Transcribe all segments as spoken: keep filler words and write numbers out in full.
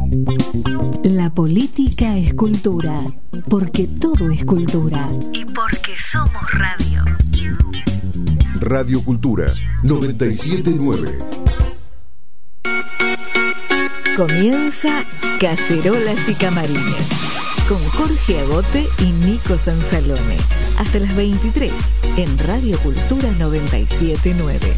La política es cultura, porque todo es cultura y porque somos radio. Radio Cultura noventa y siete nueve. Comienza Cacerolas y Camarines con Jorge Agote y Nico Sansalone hasta las veintitrés en Radio Cultura noventa y siete nueve.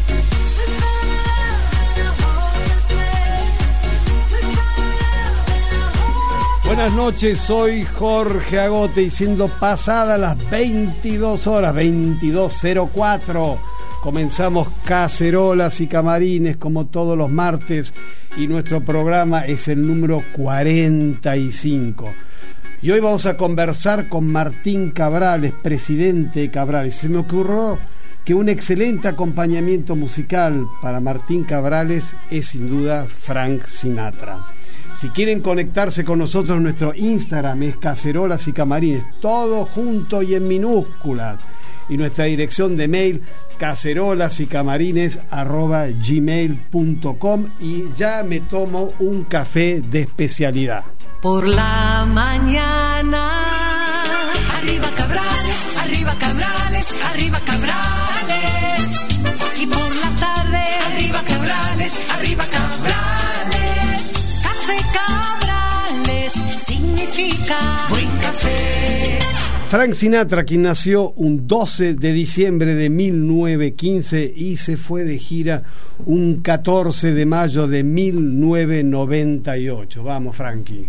Buenas noches, soy Jorge Agote y siendo pasadas las veintidós horas, veintidós cero cuatro, comenzamos Cacerolas y Camarines como todos los martes y nuestro programa es el número cuarenta y cinco. Y hoy vamos a conversar con Martín Cabrales, presidente de Cabrales. Se me ocurrió que un excelente acompañamiento musical para Martín Cabrales es sin duda Frank Sinatra. Si quieren conectarse con nosotros, nuestro Instagram es Cacerolas y Camarines, todo junto y en minúsculas. Y nuestra dirección de mail, cacerolasycamarines arroba gmail punto com. Y ya me tomo un café de especialidad. Por la mañana, arriba Cabrales, arriba Cabrales, arriba Cabrales. Y por la tarde, arriba Cabrales, arriba Cabrales. Café Cabrales significa buen café. Frank Sinatra, quien nació un doce de diciembre de mil novecientos quince y se fue de gira un catorce de mayo de mil novecientos noventa y ocho. Vamos, Frankie.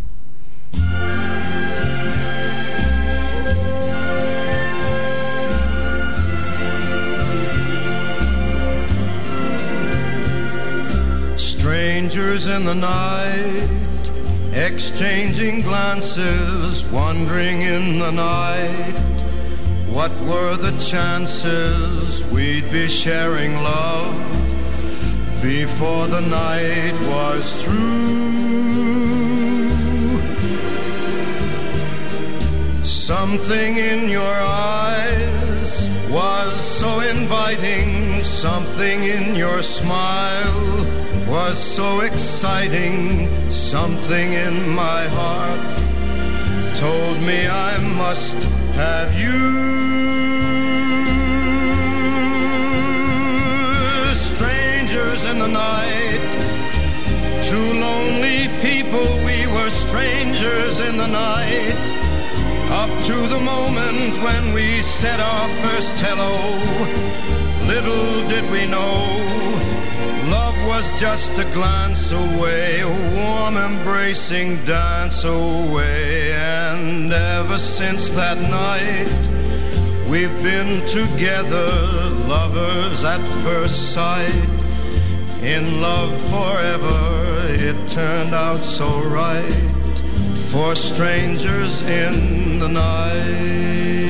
Strangers in the night, exchanging glances, wandering in the night. What were the chances we'd be sharing love before the night was through? Something in your eyes was so inviting, something in your smile was so exciting, something in my heart told me I must have you. Strangers in the night, two lonely people, we were strangers in the night. Up to the moment when we said our first hello, little did we know, love was just a glance away, a warm embracing dance away. And ever since that night, we've been together, lovers at first sight. In love forever, it turned out so right, for strangers in the night.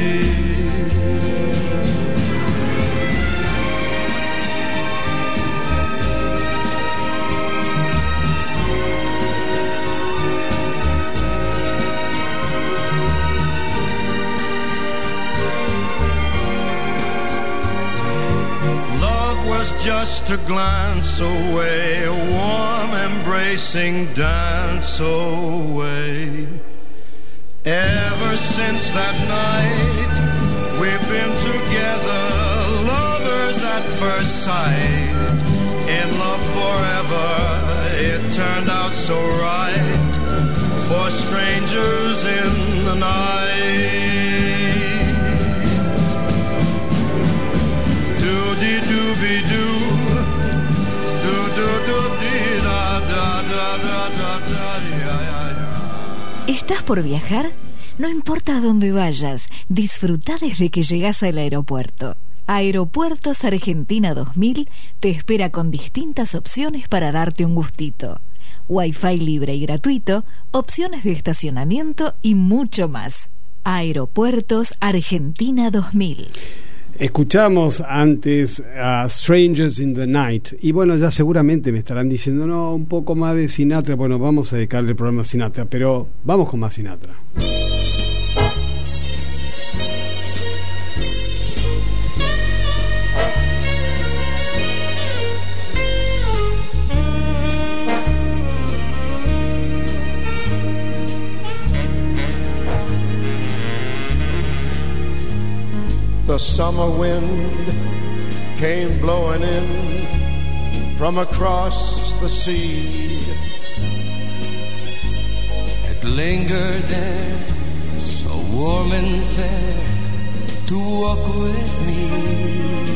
Just a glance away, a warm embracing dance away. Ever since that night, we've been together, lovers at first sight. In love forever, it turned out so right, for strangers in the night. Do-de-doo-be-doo. ¿Estás por viajar? No importa a dónde vayas, disfruta desde que llegas al aeropuerto. Aeropuertos Argentina dos mil te espera con distintas opciones para darte un gustito. Wi-Fi libre y gratuito, opciones de estacionamiento y mucho más. Aeropuertos Argentina dos mil. Escuchamos antes a Strangers in the Night y bueno, ya seguramente me estarán diciendo no, un poco más de Sinatra. Bueno, vamos a dedicarle el programa a Sinatra, pero vamos con más Sinatra. the summer wind came blowing in from across the sea. It lingered there, so warm and fair, to walk with me.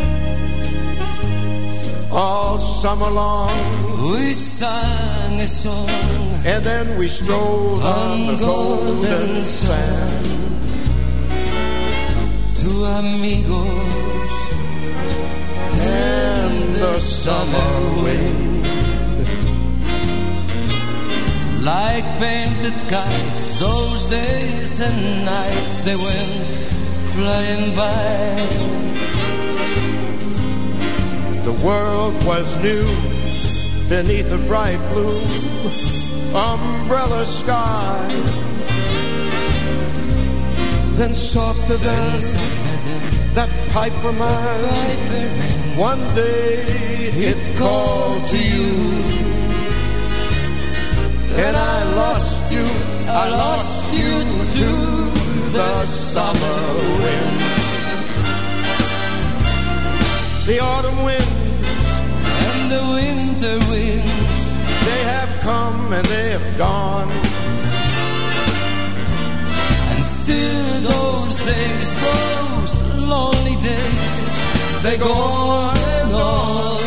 All summer long we sang a song, and then we strolled on, on the golden, golden sand. Two amigos and the summer wind, like painted kites, those days and nights they went flying by. The world was new beneath a bright blue umbrella sky. Then softer than, then softer than that piper man, one day it, it called to you, and I lost you, I lost you to the summer wind. The autumn wind and the winter winds, they have come and they have gone. And still those days, those lonely days, they go on and on.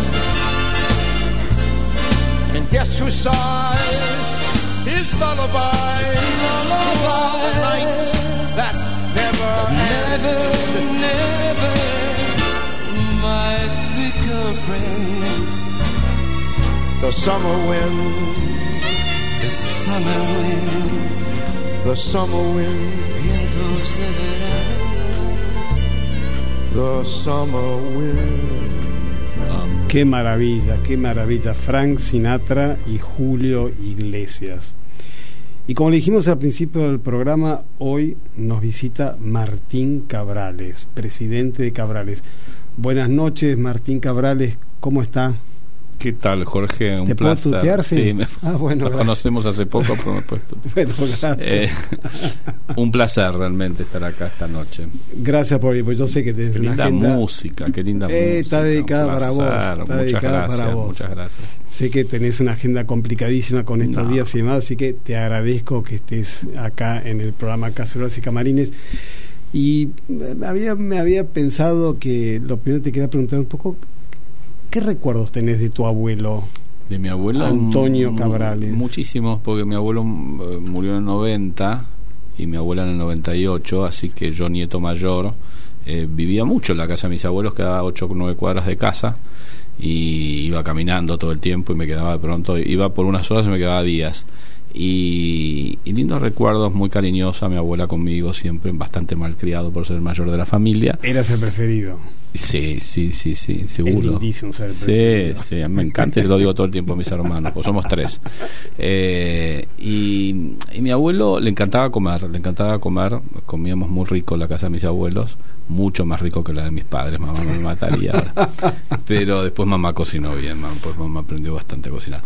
And guess who sighs his lullaby through all the nights that never Never, never, my fickle friend. The summer wind, the summer wind, the summer wind, vientos de verano, the summer wind. Qué maravilla, qué maravilla. Frank Sinatra y Julio Iglesias. Y como le dijimos al principio del programa, hoy nos visita Martín Cabrales, presidente de Cabrales. Buenas noches, Martín Cabrales, ¿cómo está? ¿Qué tal, Jorge? Un ¿Te placer. puedo tutearse? Sí, me, ah, bueno, nos conocemos hace poco, pero me he puesto. Bueno, gracias. Eh, un placer realmente estar acá esta noche. Gracias por ir, pues yo sé que tienes qué una linda agenda. música, qué linda eh, música. Está dedicada para vos. Está muchas dedicada gracias, para vos. Muchas gracias. Sé que tenés una agenda complicadísima con estos no. días y demás, así que te agradezco que estés acá en el programa Cacerolas y Camarines. Y me había, me había pensado que lo primero te quería preguntar un poco, ¿qué recuerdos tenés de tu abuelo? De mi abuelo Antonio Cabrales. Muchísimos, porque mi abuelo murió en el noventa y mi abuela en el noventa y ocho, así que yo, nieto mayor, eh, vivía mucho en la casa de mis abuelos, quedaba ocho o nueve cuadras de casa, y iba caminando todo el tiempo y me quedaba de pronto, iba por unas horas y me quedaba días. Y, y lindos recuerdos, muy cariñosa mi abuela conmigo, siempre bastante malcriado por ser el mayor de la familia. ¿Eras el preferido? Sí, sí, sí, sí, seguro. Es lindísimo ser el sí, preferido. sí, a mí me encanta y lo digo todo el tiempo a mis hermanos, pues somos tres. Eh, y, y mi abuelo le encantaba comer, le encantaba comer, comíamos muy rico en la casa de mis abuelos, mucho más rico que la de mis padres, mamá me mataría ahora. Pero después mamá cocinó bien, mamá, pues mamá aprendió bastante a cocinar.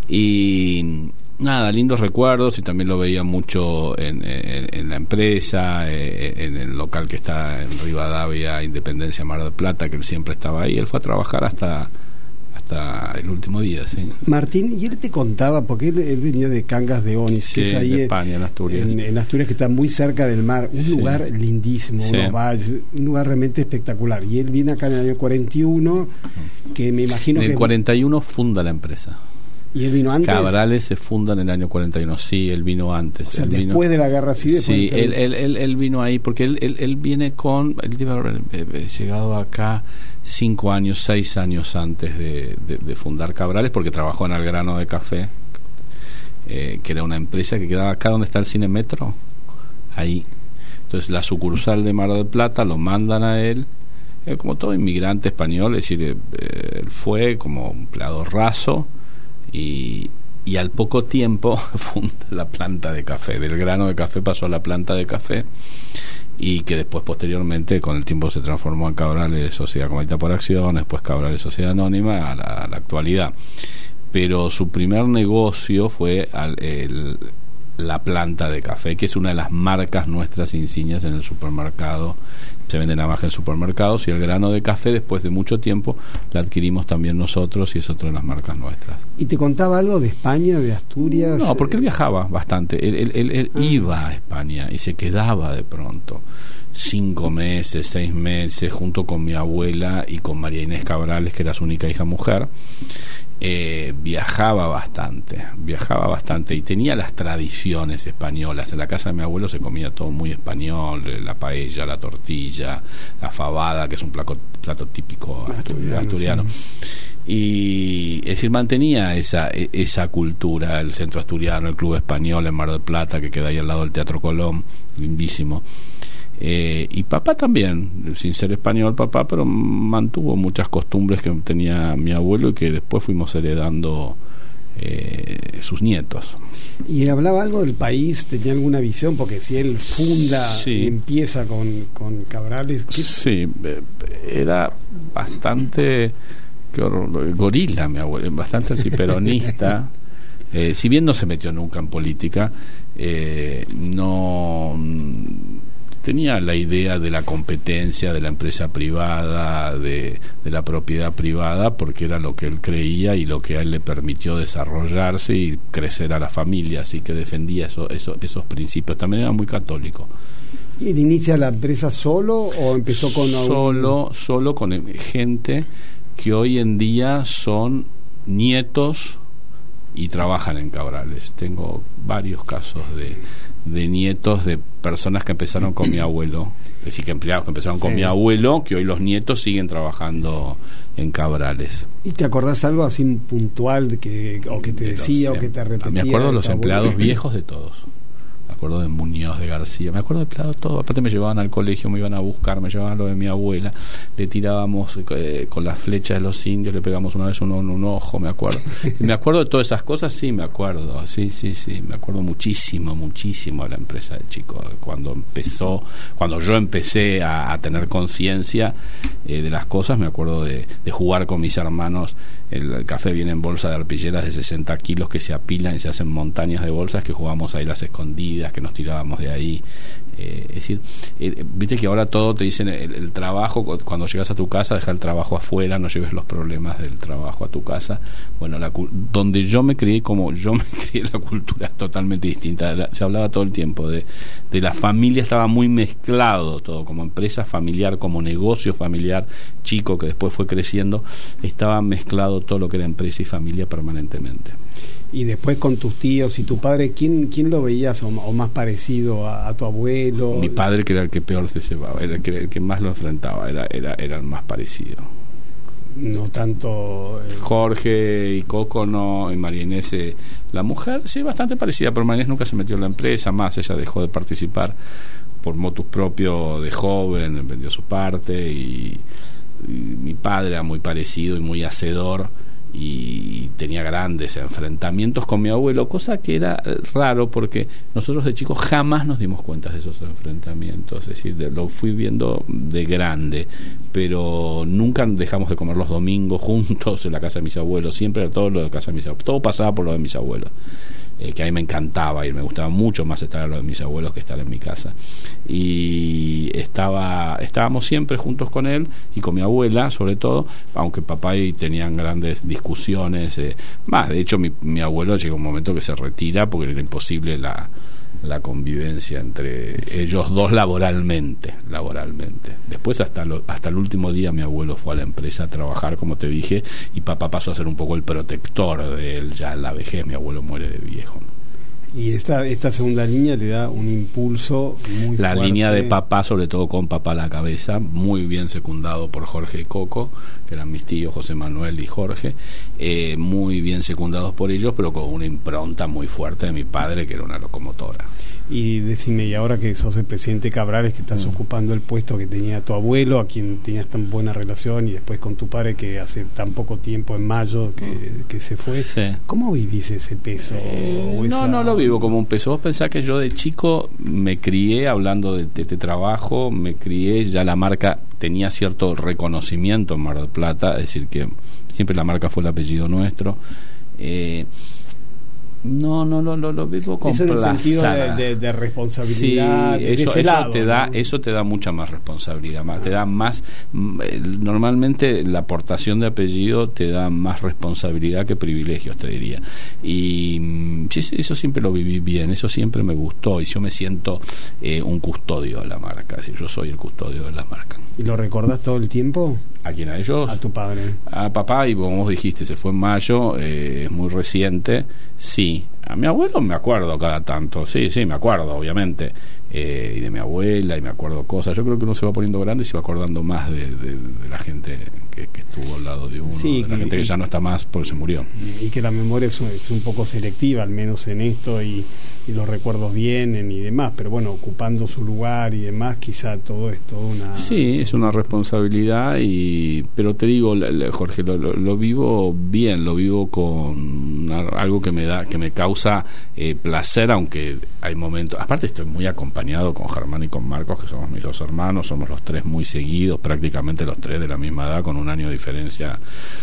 Y nada, lindos recuerdos, y también lo veía mucho en, en, en la empresa, eh, en el local que está en Rivadavia, Independencia, Mar del Plata, que él siempre estaba ahí. Él fue a trabajar hasta hasta el último día, sí. Martín, y él te contaba, porque él, él venía de Cangas de Onís, sí, que es ahí de España, en Asturias. En, en Asturias, que está muy cerca del mar, un sí. lugar lindísimo, sí. unos valles, un lugar realmente espectacular. Y él viene acá en el año cuarenta y uno, que me imagino en que... En el cuarenta y uno funda la empresa. ¿Y él vino antes? Cabrales se funda en el año cuarenta y uno, sí, él vino antes. O sea, él después vino, de la guerra civil. Sí, él, él, él, él vino ahí porque él, él, él viene con, él debe haber llegado acá cinco años, seis años antes de, de, de fundar Cabrales, porque trabajó en Algrano de Café, eh, que era una empresa que quedaba acá donde está el Cine Metro, ahí. Entonces la sucursal de Mar del Plata lo mandan a él, eh, como todo inmigrante español, es decir, eh, él fue como empleado raso, y, y al poco tiempo funda la planta de café. Del grano de café pasó a la planta de café, y que después posteriormente con el tiempo se transformó en Cabrales Sociedad Comunitaria por Acciones, después Cabrales Sociedad Anónima a la, a la actualidad. Pero su primer negocio fue al, el, la planta de café, que es una de las marcas nuestras insignias en el supermercado. Se vende nada más que en supermercados, y el grano de café, después de mucho tiempo, la adquirimos también nosotros y es otra de las marcas nuestras. ¿Y te contaba algo de España, de Asturias? No, porque él viajaba bastante. Él, él, él, él ah. iba a España y se quedaba de pronto cinco meses, seis meses, junto con mi abuela y con María Inés Cabrales, que era su única hija mujer. Eh, viajaba bastante, viajaba bastante y tenía las tradiciones españolas. En la casa de mi abuelo se comía todo muy español, la paella, la tortilla, la fabada, que es un plato, plato típico asturiano, asturiano. Sí. Y es decir, mantenía esa esa cultura, el centro asturiano, el club español en Mar del Plata, que queda ahí al lado del Teatro Colón, lindísimo. Eh, y papá también, sin ser español papá, pero mantuvo muchas costumbres que tenía mi abuelo y que después fuimos heredando eh, sus nietos. ¿Y él hablaba algo del país? ¿Tenía alguna visión? Porque si él funda sí. y empieza con, con Cabrales... ¿qué? Sí, era bastante qué horror, gorila mi abuelo, bastante antiperonista. eh, si bien no se metió nunca en política, eh, no... tenía la idea de la competencia, de la empresa privada, de, de la propiedad privada, porque era lo que él creía y lo que a él le permitió desarrollarse y crecer a la familia, así que defendía eso, eso, esos principios. También era muy católico. ¿Y él inicia la empresa solo o empezó con solo, algún... solo con gente que hoy en día son nietos y trabajan en Cabrales? Tengo varios casos de de nietos de personas que empezaron con mi abuelo, es decir, que empleados que empezaron con sí. mi abuelo, que hoy los nietos siguen trabajando en Cabrales. ¿Y te acordás algo así puntual de que, o que te de decía los, o que te repetía? Me acuerdo de los empleados viejos de todos. Me acuerdo de Muñoz, de García, me acuerdo de empleados todos. Aparte me llevaban al colegio, me iban a buscar, me llevaban a lo de mi abuela, le tirábamos eh, con las flechas de los indios, le pegamos una vez uno en un ojo, me acuerdo. Me acuerdo de todas esas cosas, sí, me acuerdo, sí, sí, sí, me acuerdo muchísimo, muchísimo de la empresa de chico. Cuando empezó, cuando yo empecé a, a tener conciencia eh, de las cosas, me acuerdo de, de jugar con mis hermanos. El, el café viene en bolsa de arpilleras de sesenta kilos que se apilan y se hacen montañas de bolsas, que jugamos ahí las escondidas, que nos tirábamos de ahí. Eh, es decir, eh, viste que ahora todo te dicen el, el trabajo, cuando llegas a tu casa, deja el trabajo afuera, no lleves los problemas del trabajo a tu casa. Bueno, la, donde yo me crié, como yo me crié, la cultura es totalmente distinta. La, se hablaba todo el tiempo de, de la familia, estaba muy mezclado todo, como empresa familiar, como negocio familiar chico que después fue creciendo, estaba mezclado todo lo que era empresa y familia permanentemente. Y después con tus tíos y tu padre, ¿quién, quién lo veías o, o más parecido a, a tu abuelo? Mi padre, que era el que peor se llevaba, era el que, el que más lo enfrentaba, era, era, era el más parecido. No tanto... Eh... Jorge y Coco no, y María Inés, eh, la mujer, sí, bastante parecida, pero María Inés nunca se metió en la empresa, más ella dejó de participar por motus propio de joven, vendió su parte, y, y mi padre era muy parecido y muy hacedor, y tenía grandes enfrentamientos con mi abuelo, cosa que era raro porque nosotros de chicos jamás nos dimos cuenta de esos enfrentamientos, es decir, de, lo fui viendo de grande, pero nunca dejamos de comer los domingos juntos en la casa de mis abuelos, siempre era todo lo de la casa de mis abuelos, todo pasaba por lo de mis abuelos. Eh, que a mí me encantaba ir, me gustaba mucho más estar a lo de mis abuelos que estar en mi casa, y estaba estábamos siempre juntos con él y con mi abuela sobre todo, aunque papá y tenían grandes discusiones, eh, más de hecho mi, mi abuelo llega un momento que se retira porque era imposible la la convivencia entre ellos dos laboralmente laboralmente después hasta lo, hasta el último día mi abuelo fue a la empresa a trabajar, como te dije, y papá pasó a ser un poco el protector de él ya en la vejez. Mi abuelo muere de viejo. Y esta esta segunda línea le da un impulso muy la fuerte. Línea de papá, sobre todo con papá a la cabeza, muy bien secundado por Jorge y Coco, que eran mis tíos José Manuel y Jorge, eh, muy bien secundados por ellos, pero con una impronta muy fuerte de mi padre, que era una locomotora. Y decime, y ahora que sos el presidente Cabrales, que estás mm. ocupando el puesto que tenía tu abuelo, a quien tenías tan buena relación, y después con tu padre, que hace tan poco tiempo, en mayo, que, mm. que se fue, sí. ¿Cómo vivís ese peso? Eh, o esa... No, no lo vivo como un peso. Vos pensás que yo de chico me crié, hablando de, de este trabajo, me crié, ya la marca tenía cierto reconocimiento en Mar del Plata, es decir, que siempre la marca fue el apellido nuestro. Eh, No, no, no, lo, lo vivo con eso en el placer. sentido de, de, de responsabilidad, sí, de eso, ese eso lado, te da, ¿no? eso te da mucha más responsabilidad, más, te da más. Normalmente la aportación de apellido te da más responsabilidad que privilegios, te diría. Y sí, eso siempre lo viví bien, eso siempre me gustó y yo me siento eh, un custodio de la marca, yo soy el custodio de la marca. ¿Y lo recordás todo el tiempo? ¿A quién? ¿A ellos? A tu padre. A papá, y como vos dijiste, se fue en mayo, eh, es muy reciente. Sí, a mi abuelo me acuerdo cada tanto, sí, sí, me acuerdo, obviamente, eh, y de mi abuela, y me acuerdo cosas. Yo creo que uno se va poniendo grande y se va acordando más de, de, de la gente que, que estuvo al lado de uno, sí, de la que, gente que ya no está más porque se murió. Y que la memoria es un, es un poco selectiva, al menos en esto, y, y los recuerdos vienen y demás, pero bueno, ocupando su lugar y demás, quizá todo es toda una... Sí, es una responsabilidad, y pero te digo, Jorge, lo, lo, lo vivo bien, lo vivo con algo que me da, que me causa eh, placer, aunque hay momentos, aparte estoy muy acompañado con Germán y con Marcos, que somos mis dos hermanos, somos los tres muy seguidos, prácticamente los tres de la misma edad, con un año de diferencia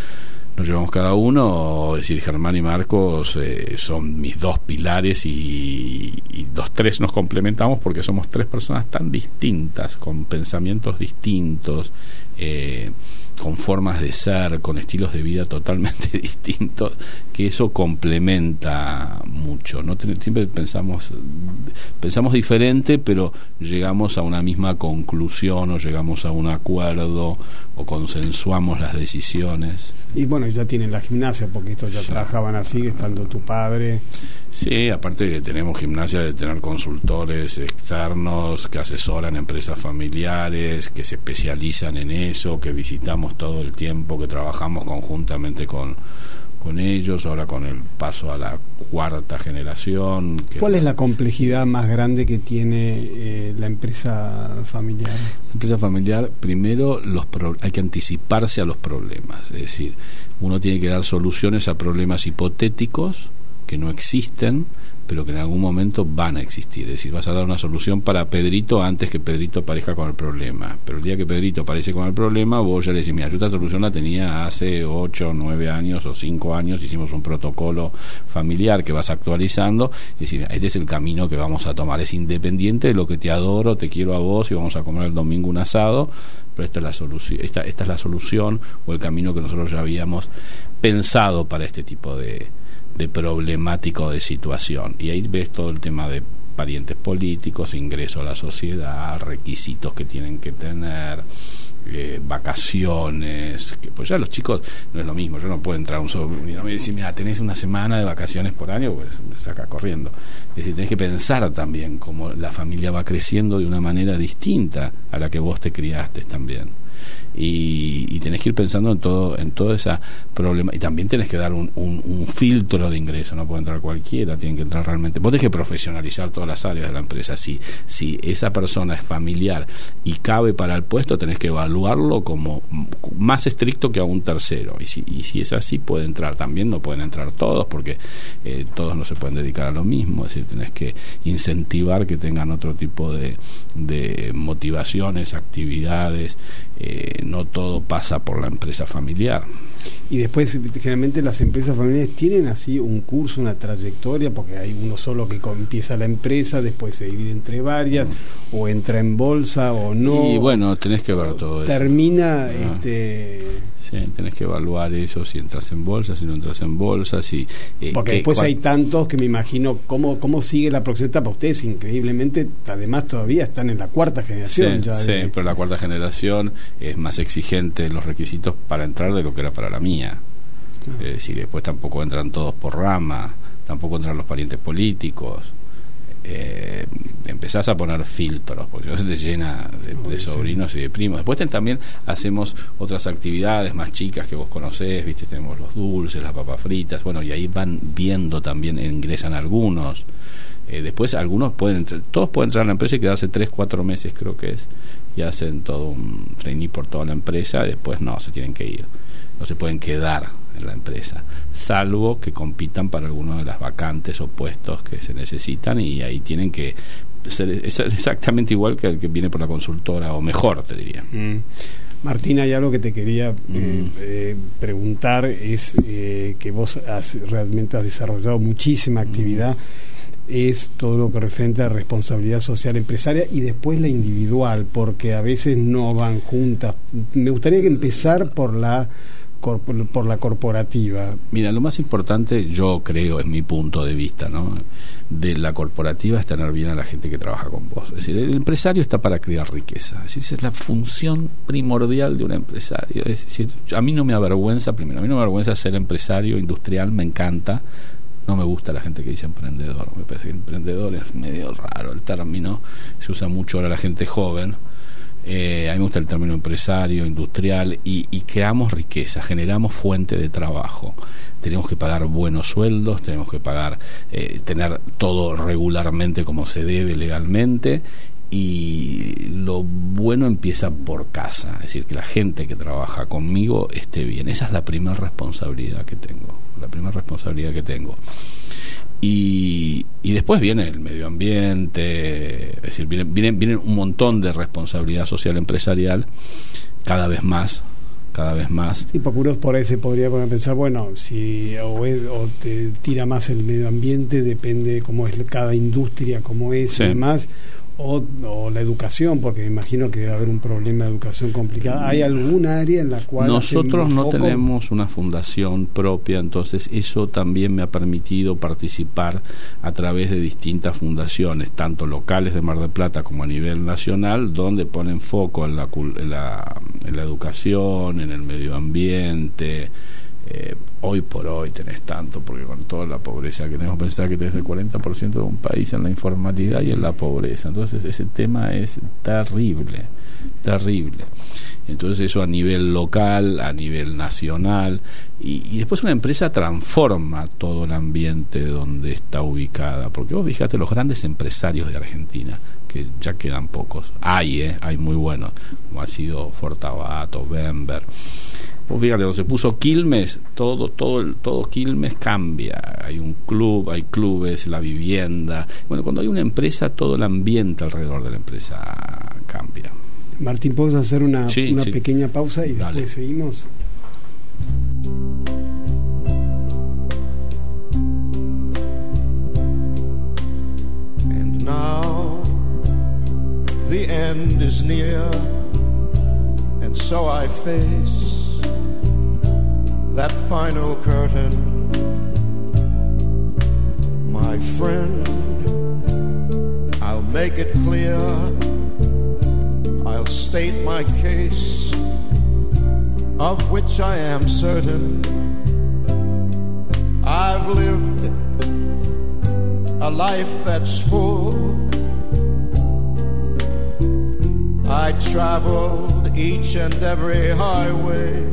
nos llevamos cada uno. Es decir, Germán y Marcos eh, son mis dos pilares, y, y los tres nos complementamos porque somos tres personas tan distintas, con pensamientos distintos, eh, con formas de ser, con estilos de vida totalmente distintos, que eso complementa mucho, ¿no? Siempre pensamos pensamos diferente, pero llegamos a una misma conclusión, o llegamos a un acuerdo, o consensuamos las decisiones. Y bueno, ya tienen la gimnasia, porque estos ya, ya trabajaban así, estando tu padre. Sí, aparte que tenemos gimnasia de tener consultores externos que asesoran empresas familiares, que se especializan en eso, que visitamos todo el tiempo, que trabajamos conjuntamente con, con ellos, ahora con el paso a la cuarta generación. Que ¿Cuál es la complejidad más grande que tiene eh, la empresa familiar? La empresa familiar, primero, los pro- hay que anticiparse a los problemas, es decir, uno tiene que dar soluciones a problemas hipotéticos que no existen, pero que en algún momento van a existir. Es decir, vas a dar una solución para Pedrito antes que Pedrito aparezca con el problema, pero el día que Pedrito aparece con el problema, vos ya le decís, mira, yo esta solución la tenía hace ocho, nueve años o cinco años, hicimos un protocolo familiar que vas actualizando, y decís, este es el camino que vamos a tomar, es independiente de lo que te adoro, te quiero a vos y vamos a comer el domingo un asado, pero esta es la solución, esta, esta es la solución o el camino que nosotros ya habíamos pensado para este tipo de de problemático de situación. Y ahí ves todo el tema de parientes políticos, ingreso a la sociedad, requisitos que tienen que tener, eh, vacaciones, que pues ya los chicos no es lo mismo. Yo no puedo entrar a un sobrino y me decir, mira, tenés una semana de vacaciones por año, pues me saca corriendo. Es decir, tenés que pensar también cómo la familia va creciendo de una manera distinta a la que vos te criaste también. Y, y tenés que ir pensando en todo en todo ese problema, y también tenés que dar un, un, un filtro de ingreso, no puede entrar cualquiera, tienen que entrar realmente, vos tenés que profesionalizar todas las áreas de la empresa. Si, si esa persona es familiar y cabe para el puesto, tenés que evaluarlo como más estricto que a un tercero, y si, y si es así puede entrar. También no pueden entrar todos, porque eh, todos no se pueden dedicar a lo mismo, es decir, tenés que incentivar que tengan otro tipo de, de motivaciones, actividades. Eh, no todo pasa por la empresa familiar. Y después, generalmente las empresas familiares tienen así un curso, una trayectoria, porque hay uno solo que empieza la empresa, después se divide entre varias, mm. o entra en bolsa o no. Y bueno, tenés que ver todo eso. Termina, ah. este... Sí, tenés que evaluar eso, si entras en bolsa, si no entras en bolsa, si... Eh, porque que, después cual... hay tantos que me imagino cómo, cómo sigue la próxima etapa. Ustedes increíblemente, además todavía están en la cuarta generación. Sí, ya sí de... pero la cuarta generación es más exigente en los requisitos para entrar de lo que era para la mía. Ah. Es decir, después tampoco entran todos por rama, tampoco entran los parientes políticos. Eh, empezás a poner filtros, porque no se te llena de, de sobrinos y de primos. Después ten, también hacemos otras actividades más chicas que vos conocés, viste, tenemos los dulces, las papas fritas, bueno, y ahí van viendo también, ingresan algunos. Eh, después algunos pueden entrar, todos pueden entrar a la empresa y quedarse tres, cuatro meses, creo que es, y hacen todo un trainee por toda la empresa, después no, se tienen que ir, no se pueden quedar en la empresa, salvo que compitan para alguna de las vacantes o puestos que se necesitan, y ahí tienen que ser exactamente igual que el que viene por la consultora, o mejor, te diría. Mm. Martín, hay algo que te quería eh, Mm. eh, preguntar, es eh, que vos has, realmente has desarrollado muchísima actividad, es todo lo que refiere a responsabilidad social empresaria y después la individual, porque a veces no van juntas. Me gustaría que empezar por la por la corporativa. Mira, lo más importante, yo creo, es mi punto de vista, ¿no?, de la corporativa es tener bien a la gente que trabaja con vos. Es decir, el empresario está para crear riqueza. Es decir, esa es la función primordial de un empresario. Es decir, a mí no me avergüenza, primero, a mí no me avergüenza ser empresario industrial, me encanta. No me gusta la gente que dice emprendedor. Me parece que emprendedor es medio raro el término. Se usa mucho ahora la gente joven. Eh, a mí me gusta el término empresario, industrial, y, y creamos riqueza, generamos fuente de trabajo. Tenemos que pagar buenos sueldos, tenemos que pagar, eh, tener todo regularmente como se debe legalmente, y lo bueno empieza por casa, es decir, que la gente que trabaja conmigo esté bien. Esa es la primera responsabilidad que tengo, la primera responsabilidad que tengo. Y, y después viene el medio ambiente, es decir, vienen, vienen, vienen un montón de responsabilidad social empresarial, cada vez más, cada vez más. Sí, porque uno por ahí se podría poner a pensar, bueno, si o, es, o te tira más el medio ambiente, depende de cómo es cada industria, cómo es, sí, y demás. O, o la educación, porque me imagino que debe haber un problema de educación complicada. ¿Hay alguna área en la cual nosotros no foco? Tenemos una fundación propia? Entonces eso también me ha permitido participar a través de distintas fundaciones, tanto locales de Mar del Plata como a nivel nacional, donde ponen foco en la, en la, en la educación, en el medio ambiente. Eh, hoy por hoy tenés tanto, porque con toda la pobreza que tenemos, pensar que tenés el cuarenta por ciento de un país en la informalidad y en la pobreza. Entonces ese tema es terrible, terrible. Entonces eso a nivel local, a nivel nacional, y, y después una empresa transforma todo el ambiente donde está ubicada, porque vos fíjate los grandes empresarios de Argentina, que ya quedan pocos, hay, eh, hay muy buenos, como ha sido Fortabato, Bember. Pues fíjate, cuando se puso Quilmes, todo, todo, el, todo Quilmes cambia. Hay un club, hay clubes, la vivienda. Bueno, cuando hay una empresa, todo el ambiente alrededor de la empresa cambia. Martín, ¿podemos hacer una, sí, una sí. pequeña pausa y Dale. Después seguimos? And now the end is near, and so I face that final curtain. My friend, I'll make it clear, I'll state my case, of which I am certain. I've lived a life that's full. I traveled each and every highway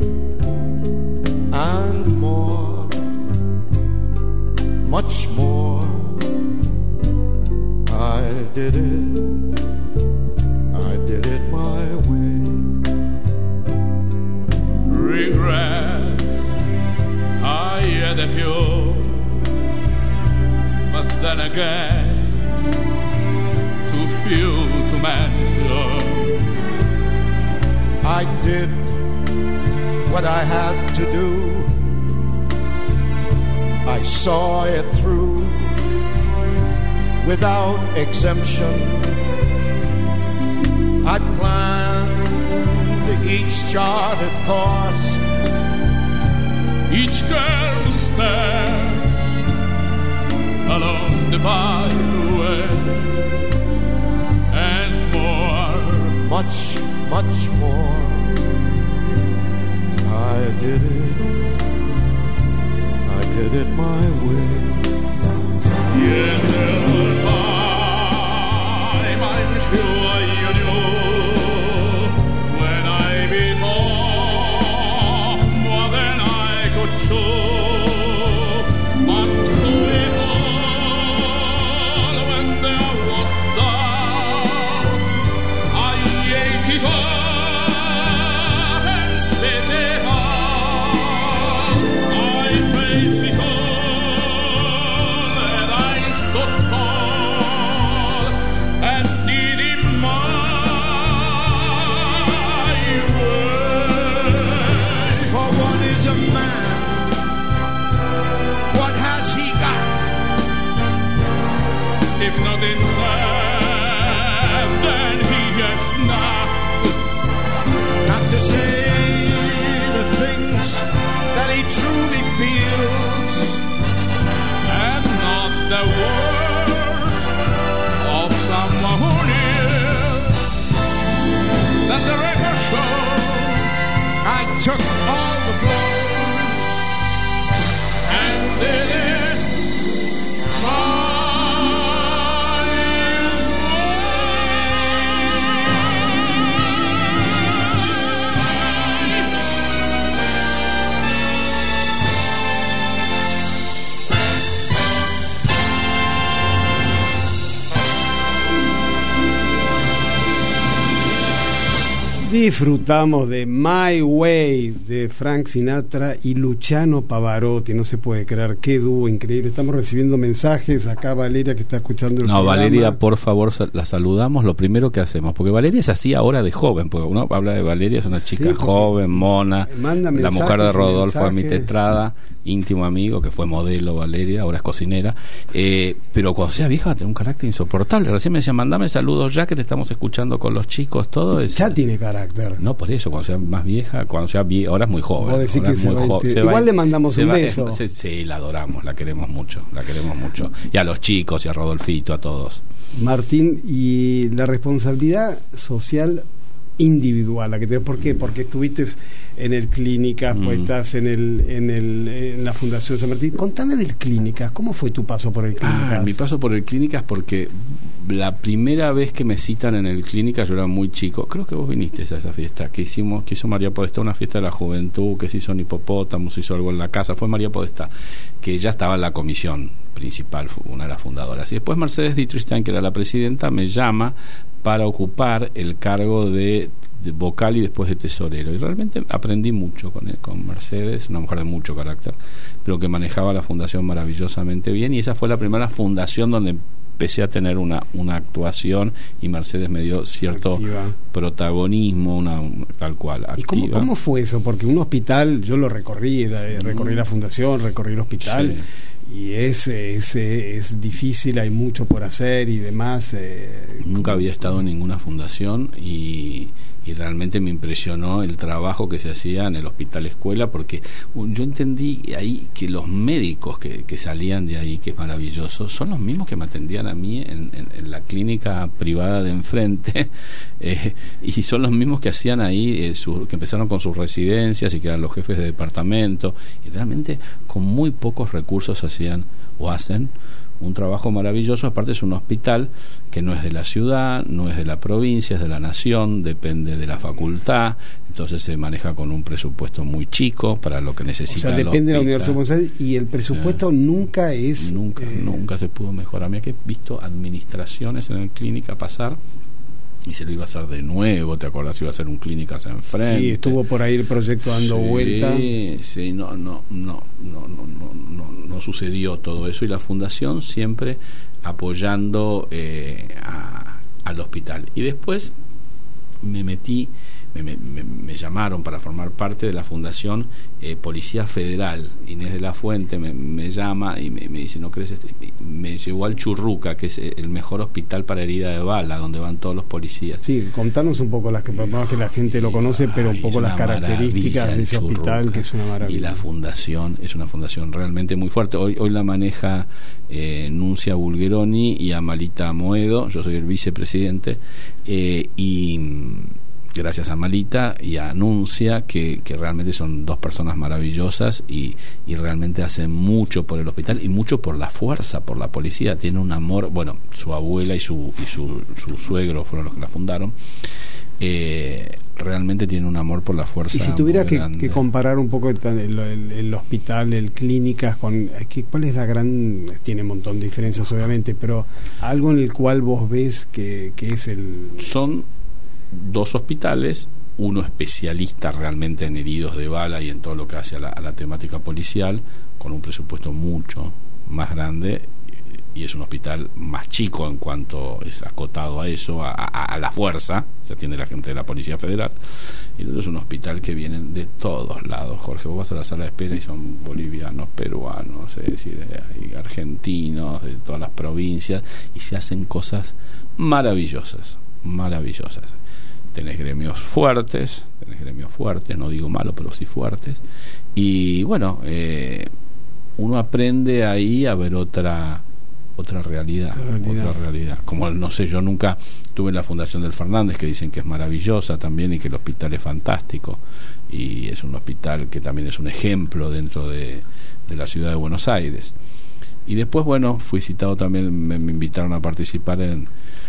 and more, much more. I did it, I did it my way. Regrets, I had a few, but then again, too few to mention. I did what I had to do. I saw it through without exemption. I planned each charted course, each careful step along the byway, and more, much, much more. I did it, I did it my way. yes, there were time, I'm sure you knew, when I bit off more than I could chew. But through it all, when there was doubt, I ate it all and spit it out. I faced it all. if not in self, then he has not. Not to say the things that he truly feels, And not the words of someone who knew. Let the record show I took all the blows and did it my Disfrutamos de My Way de Frank Sinatra y Luciano Pavarotti. No se puede creer, qué dúo increíble. Estamos recibiendo mensajes acá, Valeria, que está escuchando el No, programa. Valeria, por favor, sa- la saludamos lo primero que hacemos, porque Valeria es así ahora de joven, porque uno habla de Valeria, es una chica Sí, porque joven, mona, manda la mujer de mensajes y Rodolfo mensajes. Amitestrada, íntimo amigo, que fue modelo Valeria, ahora es cocinera, eh, pero cuando sea vieja va a tener un carácter insoportable. Recién me decía, mandame saludos ya que te estamos escuchando con los chicos, todo es... Ya tiene carácter. No, por eso, cuando sea más vieja, cuando sea vie- ahora es muy joven. Vos decís ahora que es se muy va a jo- ir- se igual va a ir- le mandamos se un va- beso. es- es- sí, la adoramos, la queremos mucho, la queremos mucho. Y a los chicos, y a Rodolfito, a todos. Martín, y la responsabilidad social individual, la que tenés, ¿por qué? Porque estuviste en el Clínicas, Mm. pues estás en el, en el en la Fundación San Martín. Contame del Clínicas, ¿cómo fue tu paso por el Clínicas? Ah, mi paso por el Clínicas, porque la primera vez que me citan en el Clínicas yo era muy chico. Creo que vos viniste a esa fiesta que hicimos, que hizo María Podestá, una fiesta de la juventud, que se hizo en Hipopótamos, se hizo algo en la casa. Fue María Podestá, que ya estaba en la comisión principal, fue una de las fundadoras. Y después Mercedes Dietrichstein, que era la presidenta, me llama para ocupar el cargo de, de vocal y después de tesorero. Y realmente aprendí mucho con, con Mercedes, una mujer de mucho carácter, pero que manejaba la fundación maravillosamente bien. Y esa fue la primera fundación donde empecé a tener una, una actuación, y Mercedes me dio cierto Activa. protagonismo, una, tal cual, ¿Y cómo, activa. cómo fue eso? Porque un hospital, yo lo recorrí, la- recorrí la fundación, recorrí el hospital, Sí. y es, es, es difícil, hay mucho por hacer y demás. eh, Nunca había estado en ninguna fundación y, y realmente me impresionó el trabajo que se hacía en el hospital escuela, porque un- yo entendí ahí que los médicos que, que salían de ahí, que es maravilloso, son los mismos que me atendían a mí en, en, en la clínica privada de enfrente, eh, y son los mismos que hacían ahí, eh, su- que empezaron con sus residencias y que eran los jefes de departamento, y realmente con muy pocos recursos hacían o hacen un trabajo maravilloso. Aparte es un hospital que no es de la ciudad, no es de la provincia, es de la nación, depende de la facultad, entonces se maneja con un presupuesto muy chico para lo que o necesita sea, el depende de la hospital. Universidad de Buenos Aires, y el presupuesto Eh, nunca es... Nunca, eh, nunca se pudo mejorar. Mira que he visto administraciones en el Clínica pasar y se lo iba a hacer de nuevo, ¿te acuerdas? Iba a hacer un Clínicas enfrente. Sí, estuvo por ahí el proyecto dando Sí, vuelta. sí, no, no, no, no, no, no, no, no sucedió todo eso, y la fundación siempre apoyando eh, a, al hospital. Y después me metí, me, me, me- me llamaron para formar parte de la Fundación eh, Policía Federal. Inés de la Fuente me, me llama y me, me dice, ¿no crees? Este? Me llevó al Churruca, que es el mejor hospital para herida de bala, donde van todos los policías. Sí, contanos un poco las que, por más que la gente lo conoce, pero un Ay, poco es las una características maravilla de el ese hospital, Churruca. que es una maravilla. Y la fundación es una fundación realmente muy fuerte. Hoy hoy la maneja eh, Nuncia Bulgeroni y Amalita Moedo. Yo soy el vicepresidente, eh, y mm, gracias a Amalita y a Nuncia, que, que realmente son dos personas maravillosas y, y realmente hacen mucho por el hospital y mucho por la fuerza, por la policía. Tiene un amor, bueno, su abuela y su, y su, su suegro fueron los que la fundaron. Eh, realmente tiene un amor por la fuerza. Y si tuviera muy que, grande. que comparar un poco el, el, el- el hospital, el Clínicas, con ¿qué- ¿cuál es la gran? Tiene un montón de diferencias obviamente, pero algo en el cual vos ves que, que es el... Son dos hospitales, uno especialista realmente en heridos de bala y en todo lo que hace a la, a la temática policial, con un presupuesto mucho más grande, y es un hospital más chico en cuanto es acotado a eso, a, a, a la fuerza, se atiende la gente de la Policía Federal, y el otro es un hospital que vienen de todos lados, Jorge, vos vas a la sala de espera y son bolivianos, peruanos, es decir, hay argentinos de todas las provincias, y se hacen cosas maravillosas, maravillosas. Tenés gremios fuertes, tenés gremios fuertes, no digo malos, pero sí fuertes, y bueno, eh, uno aprende ahí a ver otra otra realidad, otra realidad, otra realidad. Como no sé, yo nunca tuve la Fundación del Fernández, que dicen que es maravillosa también y que el hospital es fantástico, y es un hospital que también es un ejemplo dentro de, de la ciudad de Buenos Aires. Y después, bueno, fui citado también, me, me invitaron a participar en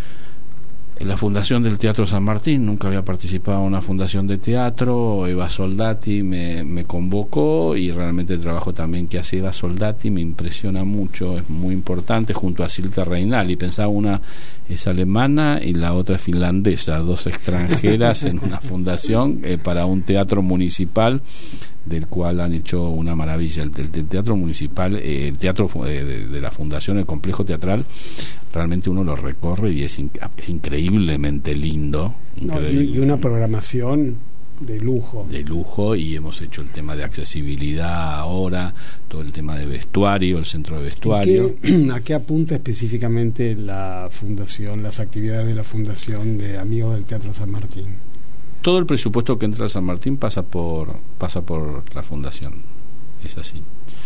en la fundación del Teatro San Martín. Nunca había participado en una fundación de teatro. Eva Soldati me, me convocó, y realmente el trabajo también que hace Eva Soldati me impresiona mucho, es muy importante, junto a Silke Reinal, y pensaba, una es alemana y la otra es finlandesa, dos extranjeras en una fundación eh, para un teatro municipal, del cual han hecho una maravilla. El, el, el teatro municipal, eh, el teatro de, de, de la fundación, el complejo teatral, realmente uno lo recorre y es, in, es increíblemente lindo. Increíble. No, y una programación de lujo. De lujo, y hemos hecho el tema de accesibilidad ahora, todo el tema de vestuario, el centro de vestuario. ¿Qué, ¿A qué apunta específicamente la fundación, las actividades de la fundación de Amigos del Teatro San Martín? Todo el presupuesto que entra a San Martín pasa por pasa por la fundación, es así.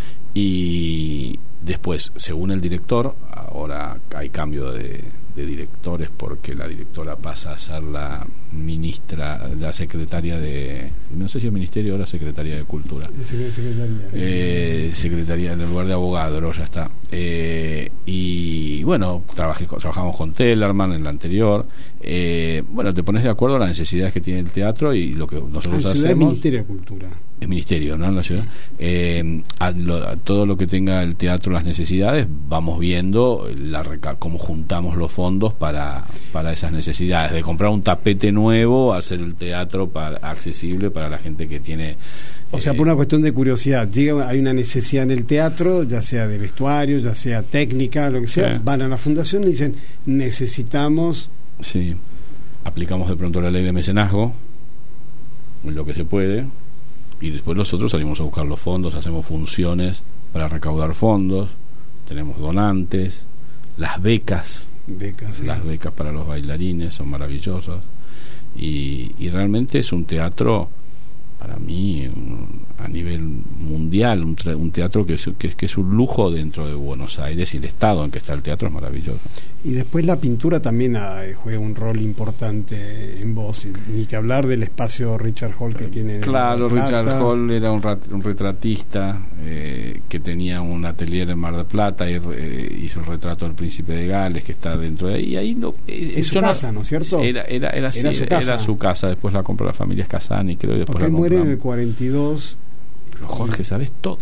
Y después, según el director, ahora hay cambio de, de directores, porque la directora pasa a ser la ministra, la secretaria de, no sé si es ministerio o la secretaria de Cultura. Secretaría. Eh, secretaría, en lugar de abogado, luego ya está. Eh, y bueno, trabajé, trabajamos con Tellerman en la anterior. Eh, bueno, te pones de acuerdo a las necesidades que tiene el teatro y lo que nosotros ah, hacemos. Es Ministerio de Cultura. El ministerio, ¿no? En la ciudad. Eh, a lo, a todo lo que tenga el teatro, las necesidades, vamos viendo la reca- cómo juntamos los fondos para, para esas necesidades, de comprar un tapete nuevo, hacer el teatro para, accesible para la gente que tiene. O sea, eh, por una cuestión de curiosidad, llega, hay una necesidad en el teatro, ya sea de vestuario, ya sea técnica, lo que sea, sí. Van a la fundación y dicen, necesitamos. Sí, aplicamos de pronto la ley de mecenazgo, lo que se puede. Y después nosotros salimos a buscar los fondos, hacemos funciones para recaudar fondos, tenemos donantes, las becas, becas sí. las becas para los bailarines son maravillosas, y, y realmente es un teatro, para mí, a nivel mundial, un, un teatro que es, que, es, que es un lujo dentro de Buenos Aires, y el estado en que está el teatro es maravilloso. Y después la pintura también ah, juega un rol importante en vos, ni que hablar del espacio Richard Hall que tiene. Claro, Richard Hall era un, rat, un retratista eh, que tenía un atelier en Mar del Plata, y eh, hizo el retrato del príncipe de Gales, que está dentro de ahí. Y ahí no, eh, es su casa, ¿no es cierto? Era, era, era, sí, era, su casa. era su casa, después la compró la familia Casani, creo, y después porque la él muere en el compramos. cuarenta y dos. Pero Jorge, sabes todo.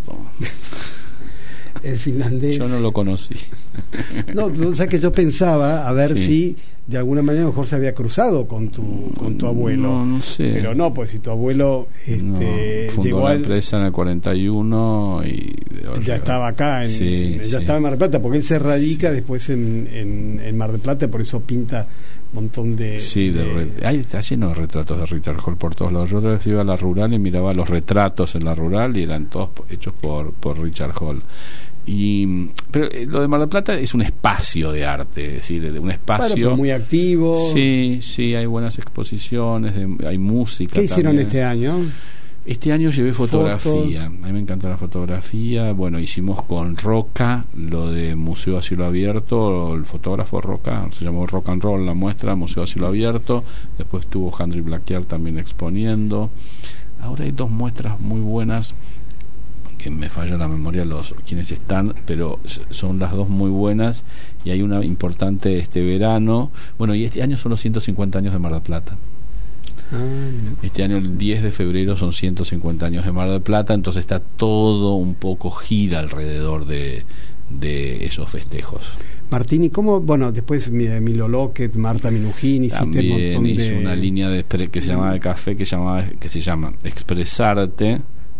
El finlandés. Yo no lo conocí. No, o sea que yo pensaba a ver sí. si de alguna manera mejor se había cruzado con tu con tu abuelo. No, no sé. Pero no, pues si tu abuelo este, no, fundó llegó la al, empresa en el cuarenta y uno y ya estaba acá, en, sí, ya sí. estaba en Mar del Plata, porque él se radica después en, en, en Mar del Plata, por eso pinta un montón de... Sí, de, de... Re... Hay, está lleno de retratos de Richard Hall por todos lados. Yo otra vez iba a la rural y miraba los retratos en la rural y eran todos hechos por, por Richard Hall. Y pero eh, lo de Mar del Plata es un espacio de arte, es decir, de un espacio bueno, muy activo. Sí, sí, hay buenas exposiciones, de, hay música. ¿Qué hicieron también. este año? Este año llevé fotografía. Fotos. A mí me encanta la fotografía. Bueno, hicimos con Roca lo de Museo a Cielo Abierto. El fotógrafo Roca, se llamó Rock and Roll la muestra, Museo a Cielo Abierto. Después estuvo Henry Blaquier también exponiendo. Ahora hay dos muestras muy buenas, que me falla la memoria los quienes están, pero son las dos muy buenas, y hay una importante este verano. Bueno, y este año son los ciento cincuenta años de Mar del Plata. Ah, no. Este año, el diez de febrero, son ciento cincuenta años de Mar del Plata, entonces está todo un poco gira alrededor de, de esos festejos. Martín, ¿y cómo? Bueno, después Milo Lockett, Marta Minujín, hiciste también un montón hizo de... una línea de que se llamaba de café, que, llamaba, que se llama Expresarte,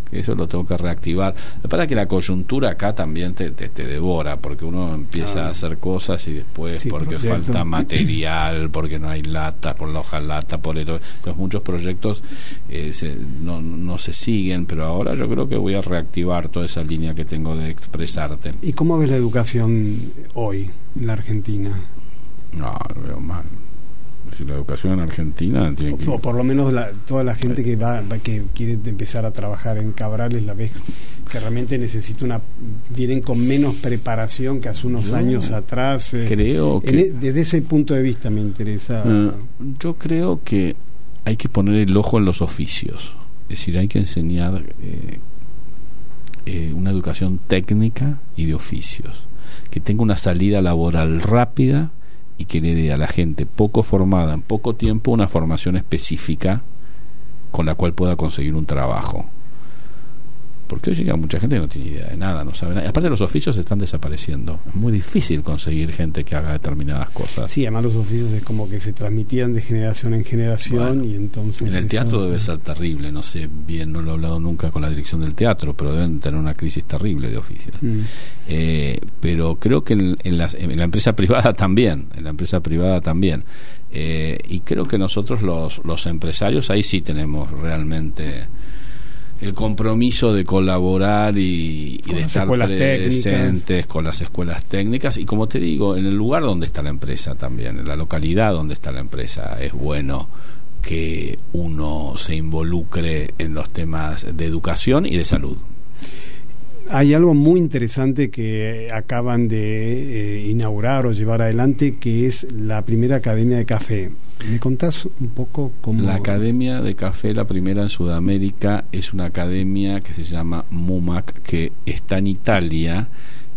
que eso lo tengo que reactivar. Para que la coyuntura acá también te, te, te devora, porque uno empieza ah. a hacer cosas y después sí, porque proyecto. falta material, porque no hay lata, por la hoja lata, por esto. Entonces muchos proyectos eh, se, no, no se siguen, pero ahora yo creo que voy a reactivar toda esa línea que tengo de expresarte. ¿Y cómo ves la educación hoy en la Argentina? No, lo veo mal. Si la educación en Argentina tiene que... o por lo menos la, toda la gente que va que quiere empezar a trabajar en Cabrales, la ves que realmente necesita una vienen con menos preparación que hace unos yo años atrás. Eh, creo que en, desde ese punto de vista me interesa. Uh, yo creo que hay que poner el ojo en los oficios, es decir, hay que enseñar eh, eh, una educación técnica y de oficios que tenga una salida laboral rápida y que le dé a la gente poco formada en poco tiempo una formación específica con la cual pueda conseguir un trabajo. Porque hoy llega mucha gente que no tiene idea de nada, no sabe nada. Aparte los oficios están desapareciendo. Es muy difícil conseguir gente que haga determinadas cosas. Sí, además los oficios es como que se transmitían de generación en generación, bueno, y entonces... En el teatro eso... debe ser terrible, no sé bien, no lo he hablado nunca con la dirección del teatro, pero deben tener una crisis terrible de oficios. Mm. Eh, pero creo que en, en, la, en la empresa privada también, en la empresa privada también. Eh, y creo que nosotros los, los empresarios ahí sí tenemos realmente... el compromiso de colaborar y, y de estar presentes técnicas. Con las escuelas técnicas y, como te digo, en el lugar donde está la empresa también, en la localidad donde está la empresa, es bueno que uno se involucre en los temas de educación y de salud. Hay algo muy interesante que acaban de eh, inaugurar o llevar adelante, que es la primera academia de café. ¿Me contás un poco cómo...? La Academia de Café, la primera en Sudamérica, es una academia que se llama MUMAC, que está en Italia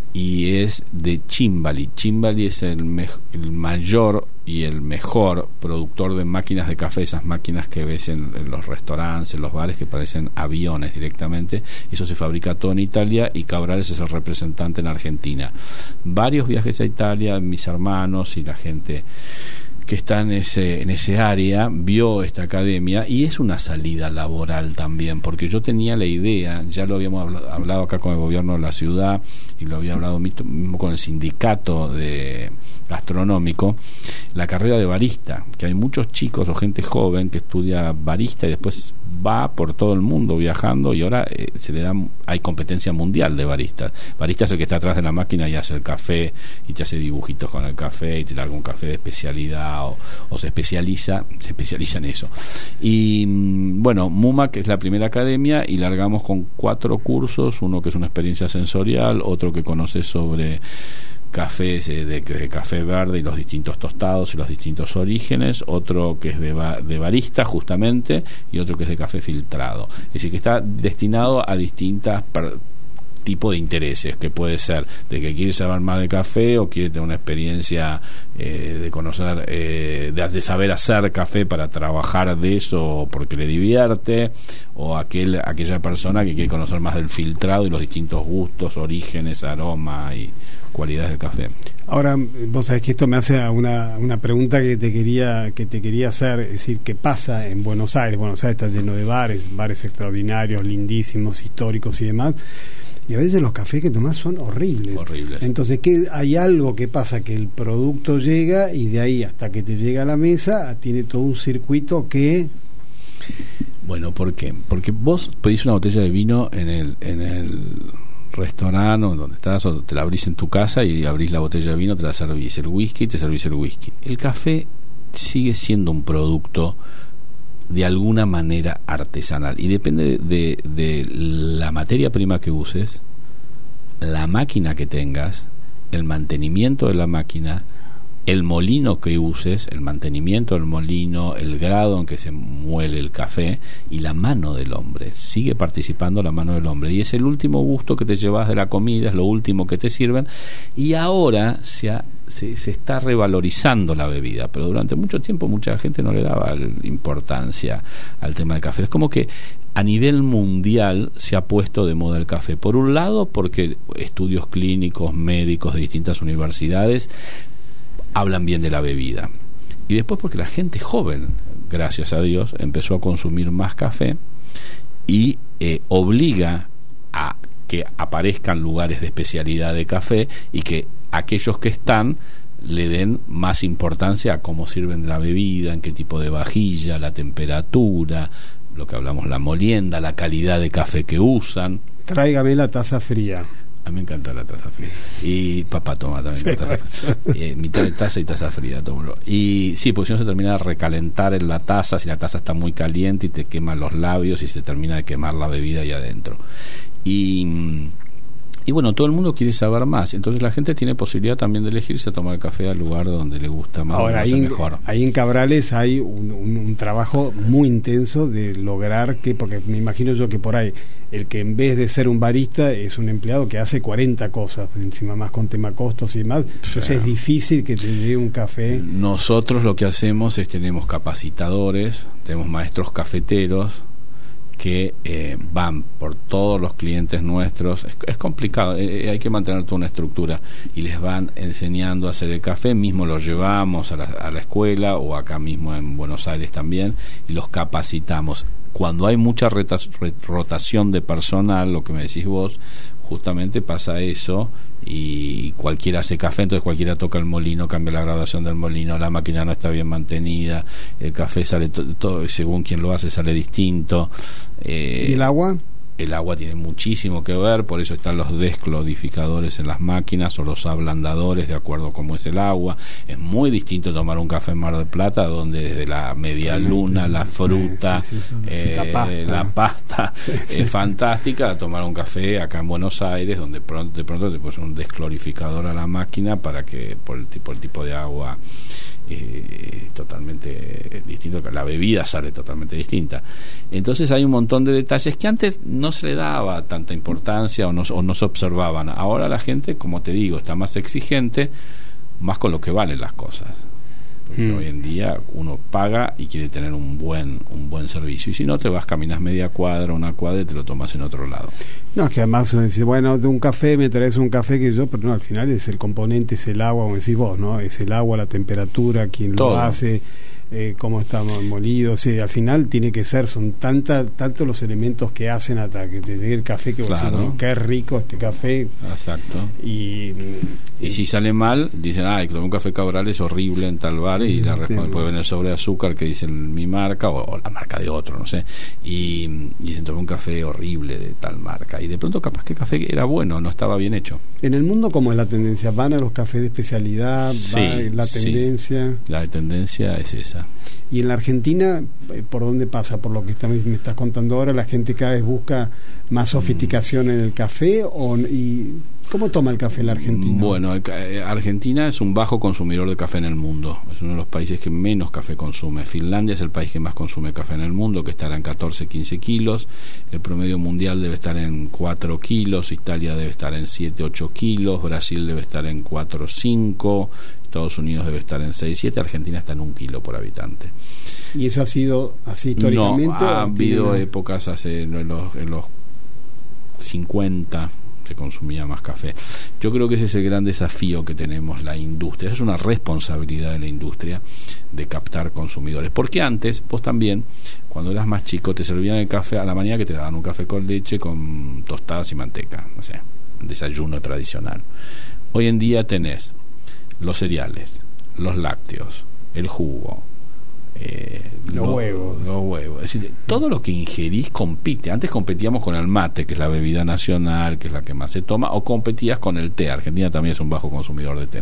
y es de Cimbali. Cimbali es el, me- el mayor y el mejor productor de máquinas de café, esas máquinas que ves en, en los restaurantes, en los bares, que parecen aviones directamente. Eso se fabrica todo en Italia y Cabrales es el representante en Argentina. Varios viajes a Italia, mis hermanos y la gente que está en ese en ese área vio esta academia y es una salida laboral también, porque yo tenía la idea, ya lo habíamos hablado, hablado acá con el gobierno de la ciudad y lo había hablado mismo con el sindicato de gastronómico, la carrera de barista, que hay muchos chicos o gente joven que estudia barista y después va por todo el mundo viajando y ahora eh, se le da, hay competencia mundial de baristas. Barista es el que está atrás de la máquina y hace el café y te hace dibujitos con el café y te larga un café de especialidad o, o se especializa se especializa en eso. Y bueno, MUMAC es la primera academia y largamos con cuatro cursos, uno que es una experiencia sensorial, otro que conoce sobre cafés de, de, de café verde y los distintos tostados y los distintos orígenes, otro que es de, ba, de barista justamente y otro que es de café filtrado, es decir, que está destinado a distintas per, tipo de intereses, que puede ser de que quiere saber más de café o quiere tener una experiencia eh, de conocer eh, de, de saber hacer café para trabajar de eso porque le divierte, o aquel aquella persona que quiere conocer más del filtrado y los distintos gustos, orígenes, aroma y cualidades del café. Ahora, vos sabés que esto me hace una, una pregunta que te quería que te quería hacer, es decir, ¿qué pasa en Buenos Aires? Buenos Aires está lleno de bares, bares extraordinarios, lindísimos, históricos y demás, y a veces los cafés que tomás son horribles. Horribles. Entonces, ¿qué, hay algo que pasa? Que el producto llega y de ahí hasta que te llega a la mesa tiene todo un circuito que... Bueno, ¿por qué? Porque vos pedís una botella de vino en el... En el restaurante o donde estás, o te la abrís en tu casa y abrís la botella de vino, te la servís, el whisky, te servís el whisky. El café sigue siendo un producto de alguna manera artesanal y depende de, de, de la materia prima que uses, la máquina que tengas, el mantenimiento de la máquina, el molino que uses, el mantenimiento del molino, el grado en que se muele el café y la mano del hombre. Sigue participando la mano del hombre y es el último gusto que te llevas de la comida, es lo último que te sirven, y ahora se, ha, se, se está revalorizando la bebida, pero durante mucho tiempo mucha gente no le daba importancia al tema del café. Es como que a nivel mundial se ha puesto de moda el café, por un lado porque estudios clínicos, médicos de distintas universidades hablan bien de la bebida, y después porque la gente joven, gracias a Dios, empezó a consumir más café y eh, obliga a que aparezcan lugares de especialidad de café y que aquellos que están le den más importancia a cómo sirven la bebida, en qué tipo de vajilla, la temperatura, lo que hablamos, la molienda, la calidad de café que usan. Tráigame la taza fría. A mí me encanta la taza fría. Y papá toma también sí, taza fría. Eh, mitad de taza y taza fría. Todo. Y sí, porque si no se termina de recalentar en la taza, si la taza está muy caliente y te queman los labios y se termina de quemar la bebida ahí adentro. Y... Y bueno, todo el mundo quiere saber más, entonces la gente tiene posibilidad también de elegirse a tomar el café al lugar donde le gusta más. Ahora, ahí, mejor. Ahí en Cabrales hay un, un, un trabajo muy intenso de lograr que, porque me imagino yo que por ahí el que en vez de ser un barista es un empleado que hace cuarenta cosas, encima más con tema costos y demás, entonces sí. Es difícil que te lleve un café. Nosotros lo que hacemos es tenemos capacitadores, tenemos maestros cafeteros, que eh, van por todos los clientes nuestros. Es, es complicado, eh, hay que mantener toda una estructura y les van enseñando a hacer el café, mismo los llevamos a la, a la escuela o acá mismo en Buenos Aires también y los capacitamos. Cuando hay mucha reta, rotación de personal, lo que me decís vos, justamente pasa eso y cualquiera hace café, entonces cualquiera toca el molino, cambia la graduación del molino, la máquina no está bien mantenida, el café sale todo, to, según quien lo hace sale distinto. Eh, ¿Y el agua? El agua tiene muchísimo que ver, por eso están los desclodificadores en las máquinas o los ablandadores de acuerdo a cómo es el agua. Es muy distinto tomar un café en Mar del Plata, donde desde la media luna, la fruta, sí, sí, sí. Eh, la pasta, la pasta sí, sí, es sí. fantástica, a tomar un café acá en Buenos Aires, donde pronto, de pronto te pones un desclorificador a la máquina para que por el tipo, el tipo de agua Eh, totalmente distinto, la bebida sale totalmente distinta. Entonces hay un montón de detalles que antes no se le daba tanta importancia o no, o no se observaban. Ahora la gente, como te digo, está más exigente, más con lo que valen las cosas. Porque mm. hoy en día uno paga y quiere tener un buen un buen servicio, y si no te vas, caminas media cuadra, una cuadra y te lo tomas en otro lado. No, es que además uno dice, bueno, de un café me traes un café que yo, pero no, al final es el componente, es el agua, como decís vos, ¿no? Es el agua, la temperatura, quién Todo. Lo hace, eh, cómo está molido, o sea, al final tiene que ser, son tanta, tantos los elementos que hacen hasta que te llegue el café que vos claro. decís, qué rico este café. Exacto. Y, y si sale mal, dicen, ay, tomé un café Cabral, es horrible en tal bar, y la respuesta puede venir sobre azúcar que dicen mi marca o, o la marca de otro, no sé, y, y dicen, tomé un café horrible de tal marca, y de pronto capaz que el café era bueno, no estaba bien hecho. En el mundo, ¿cómo es la tendencia? ¿Van a los cafés de especialidad? Sí, ¿Va la tendencia? Sí, la tendencia es esa. Y en la Argentina, ¿por dónde pasa? Por lo que está, me estás contando ahora, ¿la gente cada vez busca más sofisticación mm. en el café? O, y ¿cómo toma el café el argentino? Bueno, Argentina es un bajo consumidor de café en el mundo. Es uno de los países que menos café consume. Finlandia es el país que más consume café en el mundo, que estará en catorce, quince kilos. El promedio mundial debe estar en cuatro kilos. Italia debe estar en siete, ocho kilos. Brasil debe estar en cuatro, cinco. Estados Unidos debe estar en seis, siete. Argentina está en un kilo por habitante. ¿Y eso ha sido así históricamente? No, ha habido una... épocas hace en los, en los cincuenta se consumía más café. Yo creo que ese es el gran desafío que tenemos la industria. Es una responsabilidad de la industria de captar consumidores. Porque antes, vos también, cuando eras más chico, te servían el café a la mañana, que te daban un café con leche, con tostadas y manteca, no sé, un desayuno tradicional. Hoy en día tenés los cereales, los lácteos, el jugo, Eh, los lo, huevos los huevos, es decir, todo lo que ingerís compite. Antes competíamos con el mate, que es la bebida nacional, que es la que más se toma, o competías con el té. Argentina también es un bajo consumidor de té,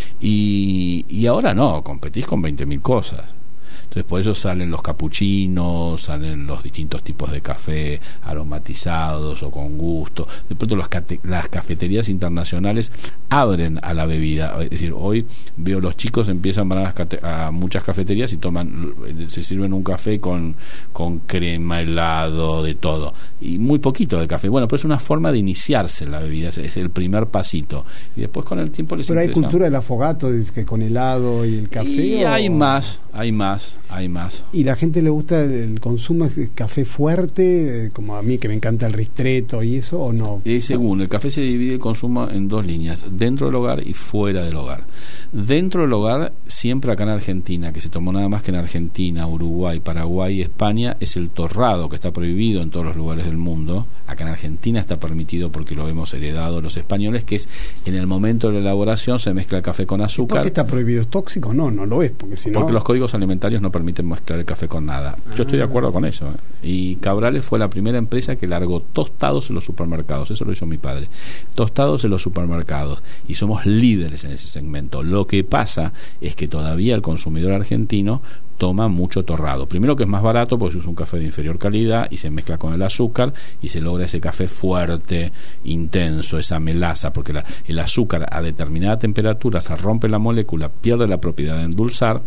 y, y ahora no, competís con veinte mil cosas. Entonces por eso salen los capuchinos, salen los distintos tipos de café aromatizados o con gusto. De pronto las, cate- las cafeterías internacionales abren a la bebida. Es decir, hoy veo los chicos empiezan a, las cate- a muchas cafeterías y toman, se sirven un café con, con crema, helado, de todo. Y muy poquito de café. Bueno, pero es una forma de iniciarse en la bebida, es, es el primer pasito. Y después con el tiempo les Pero interesa. hay cultura del afogato, que con helado y el café. Y ¿o? hay más, Hay más, hay más. ¿Y la gente le gusta el consumo de café fuerte, eh, como a mí que me encanta el ristretto y eso, o no? Eh, según, el café se divide el consumo en dos líneas, dentro del hogar y fuera del hogar. Dentro del hogar, siempre acá en Argentina, que se tomó nada más que en Argentina, Uruguay, Paraguay y España, es el torrado, que está prohibido en todos los lugares del mundo. Acá en Argentina está permitido porque lo hemos heredado los españoles, que es en el momento de la elaboración se mezcla el café con azúcar. ¿Por qué está prohibido? ¿Es tóxico? No, no lo es, porque si no... Porque los códigos alimentarios no permiten mezclar el café con nada. Yo estoy de acuerdo con eso, ¿eh? Y Cabrales fue la primera empresa que largó tostados en los supermercados. Eso lo hizo mi padre. Tostados en los supermercados. Y somos líderes en ese segmento. Lo que pasa es que todavía el consumidor argentino toma mucho torrado. Primero, que es más barato porque se usa un café de inferior calidad y se mezcla con el azúcar y se logra ese café fuerte, intenso, esa melaza, porque la, el azúcar a determinada temperatura se rompe la molécula, pierde la propiedad de endulzar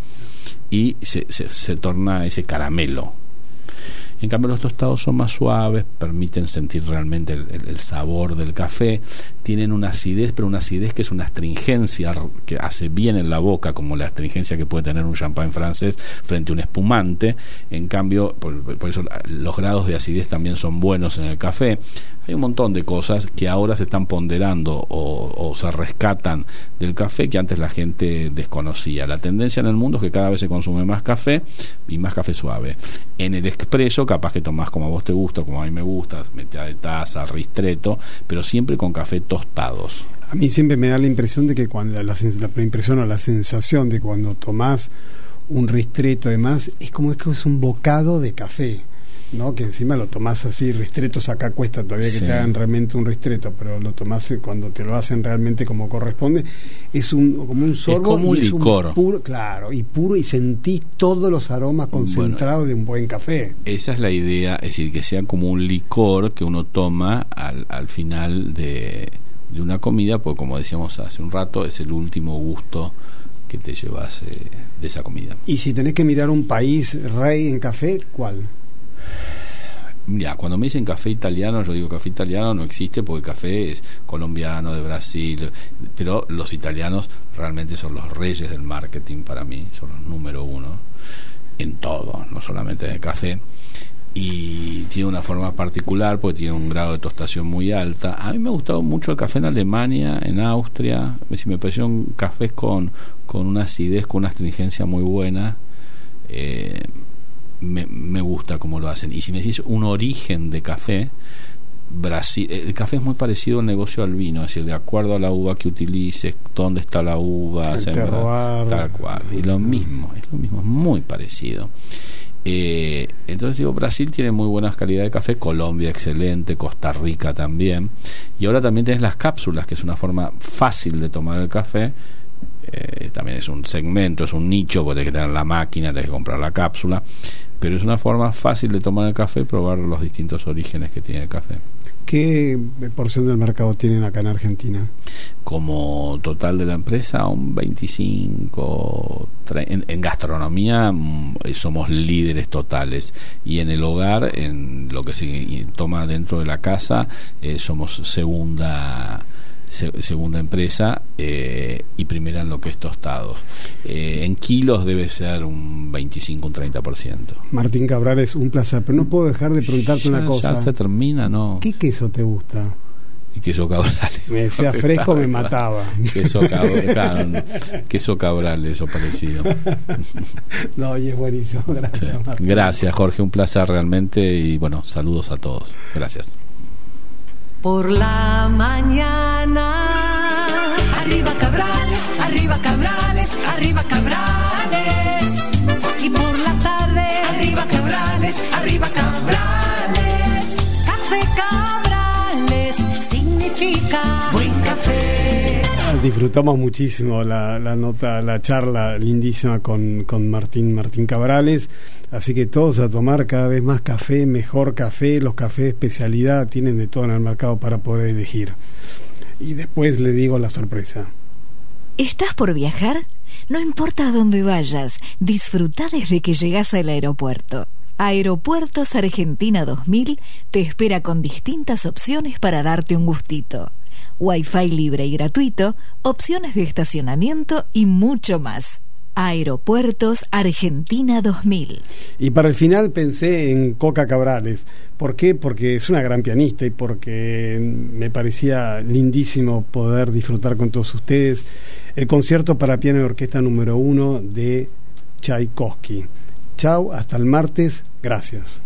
y se, se, se torna ese caramelo. En cambio, los tostados son más suaves, permiten sentir realmente el, el, el sabor del café, tienen una acidez, pero una acidez que es una astringencia que hace bien en la boca, como la astringencia que puede tener un champán francés frente a un espumante. En cambio, por, por eso los grados de acidez también son buenos en el café. Hay un montón de cosas que ahora se están ponderando o, o se rescatan del café que antes la gente desconocía. La tendencia en el mundo es que cada vez se consume más café y más café suave. En el expreso, capaz que tomás como a vos te gusta, como a mí me gusta, metida de taza, ristretto, pero siempre con café tostados. A mí siempre me da la impresión de que cuando la, la, la impresión o la sensación de cuando tomás un ristretto además es como es que es un bocado de café, ¿no? Que encima lo tomás así, ristrettos acá cuesta todavía que sí. Te hagan realmente un ristretto, pero lo tomás cuando te lo hacen realmente como corresponde, es un como un sorbo, es como un y licor. Es un puro, claro, y puro, y sentís todos los aromas concentrados bueno, de un buen café. Esa es la idea, es decir, que sea como un licor que uno toma al, al final de, de una comida, porque como decíamos hace un rato, es el último gusto que te llevas eh, de esa comida. Y si tenés que mirar un país rey en café, ¿cuál? Mira, cuando me dicen café italiano, yo digo café italiano no existe porque café es colombiano, de Brasil, pero los italianos realmente son los reyes del marketing para mí, son los número uno en todo, no solamente en el café, y tiene una forma particular porque tiene un grado de tostación muy alta. A mí me ha gustado mucho el café en Alemania, en Austria, me parecieron cafés con, con una acidez, con una astringencia muy buena. eh, Me, me gusta cómo lo hacen. Y si me decís un origen de café, Brasil, el café es muy parecido al negocio al vino, es decir, de acuerdo a la uva que utilices, dónde está la uva, el terroir, tal cual. Y lo mismo, es lo mismo, es muy parecido. Eh, entonces digo, Brasil tiene muy buenas calidades de café, Colombia excelente, Costa Rica también. Y ahora también tienes las cápsulas, que es una forma fácil de tomar el café. Eh, también es un segmento, es un nicho, porque tenés que tener la máquina, tenés que comprar la cápsula, pero es una forma fácil de tomar el café, probar los distintos orígenes que tiene el café. ¿Qué porción del mercado tienen acá en Argentina? Como total de la empresa, un veinticinco, treinta, en, en gastronomía somos líderes totales, y en el hogar, en lo que se toma dentro de la casa, eh, somos segunda segunda empresa eh, y primera en lo que es tostados. Eh, en kilos debe ser un veinticinco, un treinta por ciento. Martín Cabrales, un placer, pero no puedo dejar de preguntarte ya, una cosa. Ya se termina, ¿no? ¿Qué queso te gusta? Y queso Cabrales. Me decía fresco, me mataba. Queso Cabrales, claro, no. Queso Cabrales o parecido. No, y es buenísimo. Gracias, Martín. Gracias, Jorge, un placer realmente, y bueno, saludos a todos. Gracias. Por la mañana, arriba Cabrales, arriba Cabrales, arriba Cabrales. Y por la tarde, arriba Cabrales, arriba Cabrales. Café Cabrales significa buen café. Disfrutamos muchísimo la, la nota, la charla lindísima con, con Martín, Martín Cabrales. Así que todos a tomar cada vez más café, mejor café. Los cafés de especialidad tienen de todo en el mercado para poder elegir. Y después le digo la sorpresa. ¿Estás por viajar? No importa a dónde vayas, disfruta desde que llegas al aeropuerto. Aeropuertos Argentina dos mil te espera con distintas opciones para darte un gustito. Wi-Fi libre y gratuito, opciones de estacionamiento y mucho más. Aeropuertos Argentina dos mil. Y para el final pensé en Coca Cabrales. ¿Por qué? Porque es una gran pianista y porque me parecía lindísimo poder disfrutar con todos ustedes el concierto para piano y orquesta número uno de Tchaikovsky. Chau, hasta el martes. Gracias.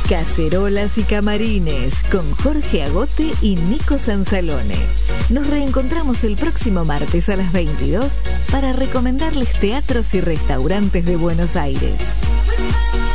Cacerolas y Camarines con Jorge Agote y Nico Sanzalone. Nos reencontramos el próximo martes a las veintidós para recomendarles teatros y restaurantes de Buenos Aires.